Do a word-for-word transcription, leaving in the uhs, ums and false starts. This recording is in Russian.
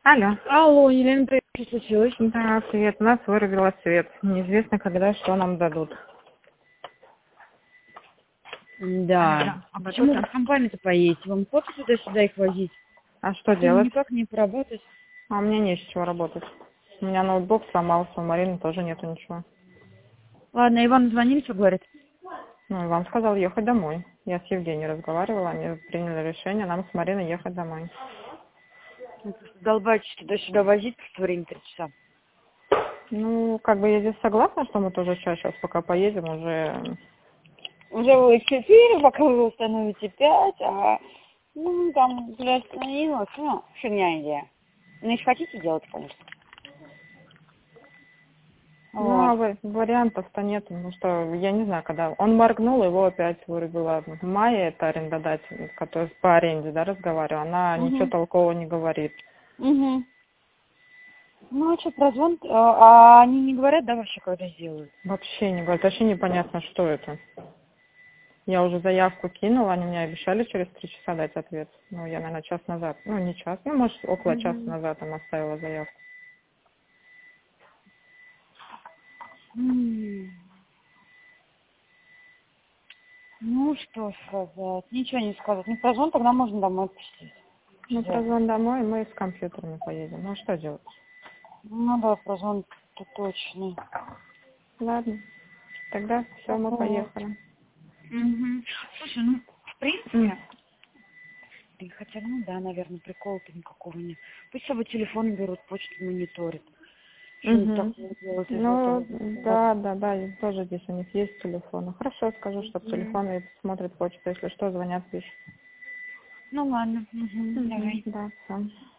Алло. Алло, Елена, привет, что случилось? Да, привет. У нас вырубила свет. Неизвестно, когда что нам дадут. Да. А Вот почему это. вы в компанию-то поедете? Вам кофе туда-сюда их возить? А что Им делать? никак не поработать. А у меня не с чего работать. У меня ноутбук сломался, у Марины тоже нету ничего. Ладно, Иван звонили, что говорит? Ну, Иван сказал ехать домой. Я с Евгенией разговаривала, они приняли решение нам с Мариной ехать домой. Долбайтесь туда-сюда возить, просто время три часа. Ну, как бы я здесь согласна, что мы тоже сейчас, сейчас пока поедем, уже... Уже вы четыре, пока вы установите пять, а ну там уже остановилась, ну, фигня идея. Ну, если хотите делать, конечно. Ну, а Вот. ва- вариантов-то нет, потому что я не знаю, когда... Он моргнул, его опять вырубила. Майя, это арендодатель, который по аренде, да, разговаривал, она ничего Угу. толкового не говорит. Угу. Ну, а что, прозвон? А, а они не говорят, да, вообще, когда сделают? Вообще не говорит, вообще непонятно, что это. Я уже заявку кинула, они мне обещали через три часа дать ответ. Ну, я, наверное, час назад, ну, не час, ну, может, около часа Угу. назад там оставила заявку. М. Ну, что сказать? Ничего не сказать. Не прозвон, тогда можно домой пустить. Ну, Всё. прозвон домой, мы с компьютерами поедем. Ну, а что делать? Ну да, прозвон-то точно. Ладно, тогда все, мы Вот. поехали. Угу. Слушай, ну, в М. принципе, и хотя, ну да, наверное, прикола-то никакого нет. Пусть с собой телефон берут, почту мониторят. Что-нибудь Угу. такое делать из Ну, этого. да, да, да, и тоже здесь у них есть телефоны. Хорошо, скажу, что Мгм. телефоны смотрят почту, если что, звонят, пишут. Ну ладно, угу, Угу, давай. да, все.